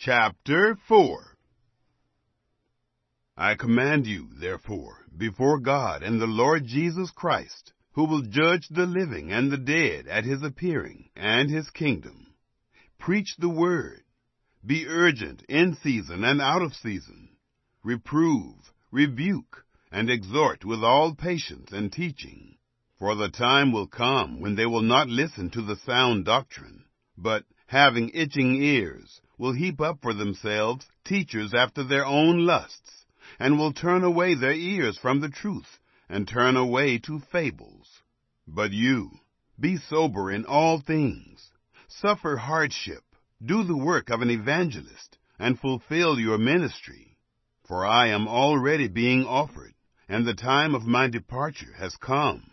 Chapter 4. I command you, therefore, before God and the Lord Jesus Christ, who will judge the living and the dead at his appearing and his kingdom. Preach the word. Be urgent in season and out of season. Reprove, rebuke, and exhort with all patience and teaching. For the time will come when they will not listen to the sound doctrine, but, having itching ears, will heap up for themselves teachers after their own lusts, and will turn away their ears from the truth, and turn away to fables. But you, be sober in all things, suffer hardship, do the work of an evangelist, and fulfill your ministry. For I am already being offered, and the time of my departure has come.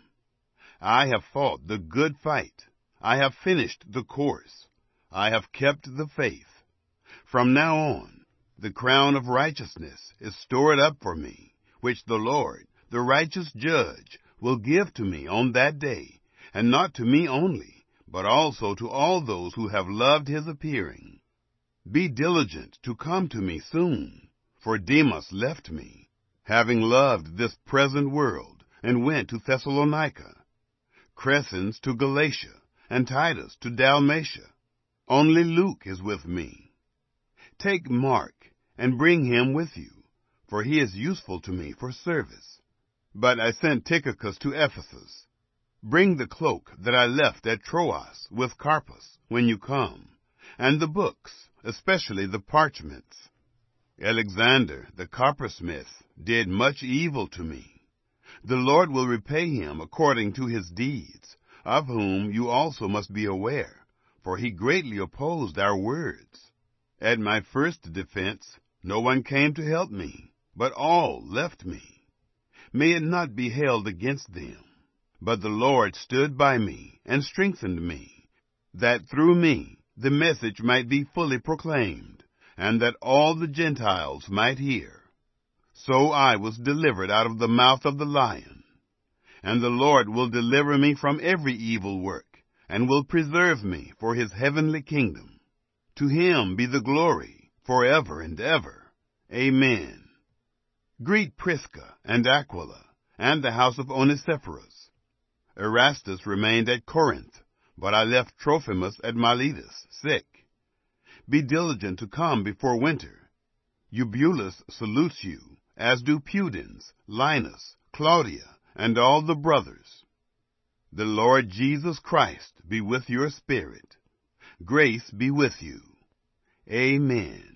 I have fought the good fight. I have finished the course. I have kept the faith. From now on, the crown of righteousness is stored up for me, which the Lord, the righteous judge, will give to me on that day, and not to me only, but also to all those who have loved his appearing. Be diligent to come to me soon, for Demas left me, having loved this present world, and went to Thessalonica. Crescens to Galatia, and Titus to Dalmatia. Only Luke is with me. Take Mark, and bring him with you, for he is useful to me for service. But I sent Tychicus to Ephesus. Bring the cloak that I left at Troas with Carpus when you come, and the books, especially the parchments. Alexander, the coppersmith, did much evil to me. The Lord will repay him according to his deeds, of whom you also must be aware, for he greatly opposed our words. At my first defense, no one came to help me, but all left me. May it not be held against them. But the Lord stood by me and strengthened me, that through me the message might be fully proclaimed, and that all the Gentiles might hear. So I was delivered out of the mouth of the lion. And the Lord will deliver me from every evil work, and will preserve me for his heavenly kingdom. To him be the glory forever and ever. Amen. Greet Prisca and Aquila, and the house of Onesiphorus. Erastus remained at Corinth, but I left Trophimus at Miletus, sick. Be diligent to come before winter. Eubulus salutes you, as do Pudens, Linus, Claudia, and all the brothers. The Lord Jesus Christ be with your spirit. Grace be with you. Amen.